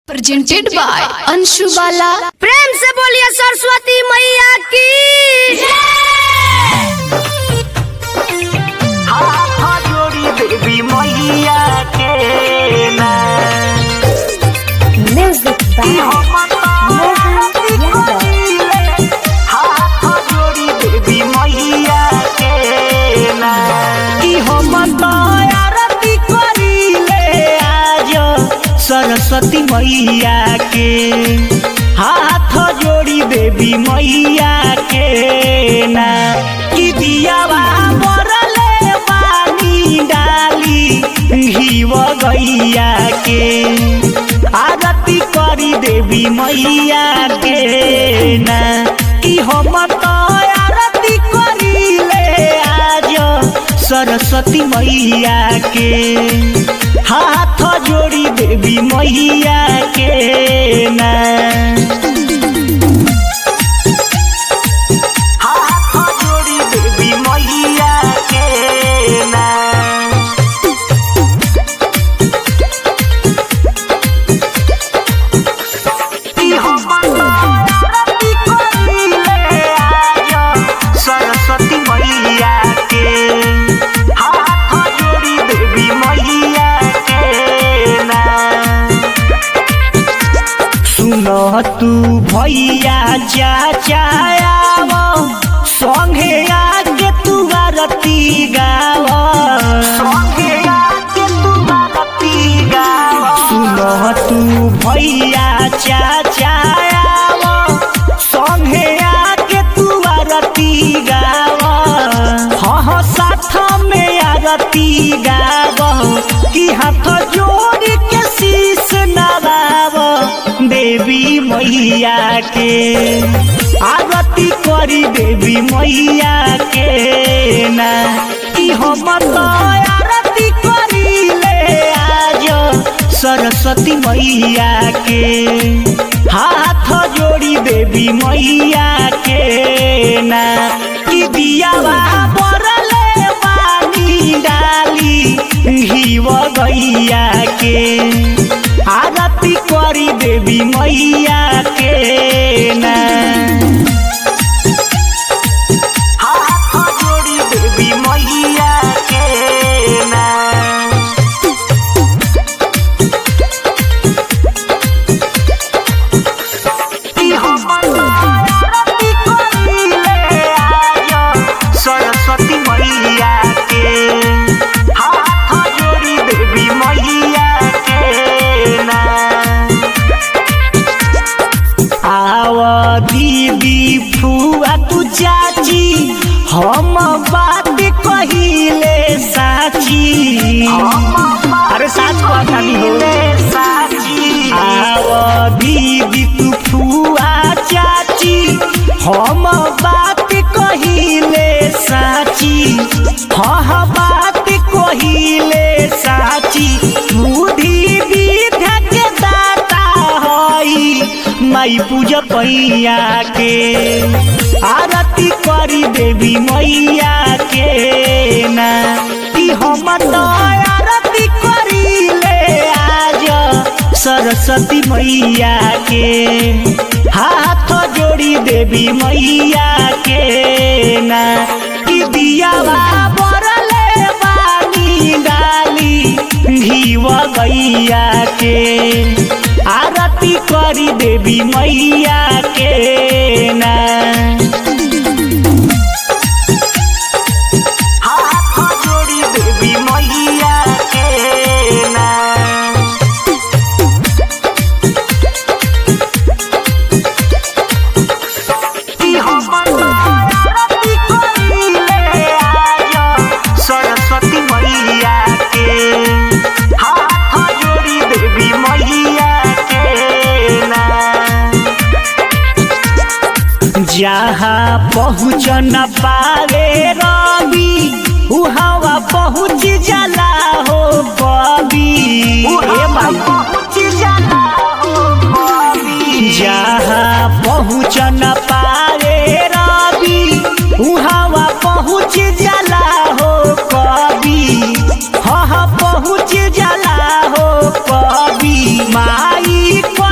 Presented by Anshu बाला। प्रेम से बोलिए सरस्वती मैया की हाथ जोड़ी देवी मैया के ना म्यूजिक बाय हाथ जोड़ी देवी मैया के ना कि हम आरती करीले आज सरस्वती मैया के हाथ जोड़ी देवी मैया के ना कि दियावा बरले पानी डाली घीव गैया के आरती करी देवी मैया के ना कि हम तो आरती करीले आज सरस्वती मैया के हाथ जोड़ी देवी मैया के ना हाथ जोड़ी देवी मैया के ना कि हम आरती करीले आज सरस्वती मैया के हाथ जोड़ी देवी मैया के ना सुनो तू भैया चाचायाव संगे आके तू आरती गाव संगे आके तू आरती गाव सुनो तू भैया चाचायाव संगे आके तू आरती गाव हाँ साथ में आरती गाव कि हाथ जोड़ के शीश नवाव देवी मैया के आरती करी देवी मैया के ना कि हम तो आरती करीले आज सरस्वती मैया के हाथ जोड़ी देवी मैया के ना कि दियावा बरले पानी डाली घीव गैया के आरती करी देवी मैया के ना हाथ जोड़ी देवी मैया के ना कि हम आरती करीले आज सरस्वती मैया के हाथ जोड़ी देवी मैया के ना आव दीदी फुआ तू चाची हम बात कहिले साची अरे साच कहतानी हो साची आव दीदी तू फुआ चाची हम बात कहिले साची हाँ बात कहिले साची बुद्धि विद्या के दाता हई माई पूजा पैया के आरती करी देवी मैया के ना कि हम तो आरती करीले आज सरस्वती मैया के हाथ जोड़ी देवी मैया के ना कि दियावा बरले पानी डाली घीव गैया के आरती करी देवी मैया के ना हाथ जोड़ी देवी मैया के ना कि हम आरती करीले आज सरस्वती मैया के हाथ जोड़ी देवी मैया के ना जहाँ पहुँच न पावे रवि उहाँ पहुँच जाला हो कवि पहुँच जाला हो कवि जहाँ पहुँच न पावे रवि उहाँ पहुँच जाला हो कवि हाँ पहुँच जाला हो कवि माई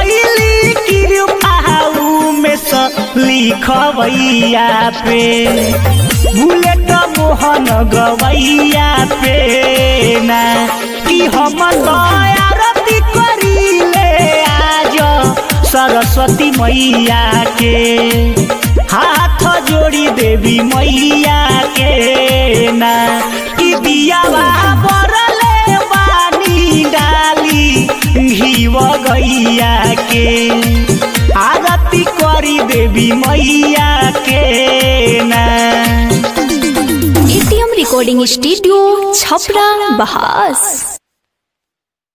लिखवैया पे बुलेट मोहन गवैया पे ना कि हम आरती करीले आज सरस्वती मैया के हाथ जोड़ी देवी मैया के ना कि दियावा बरले बानी डाली घीव गैया के आरती करी देवी मैया के ना। ATM recording studio Chhapra बहास।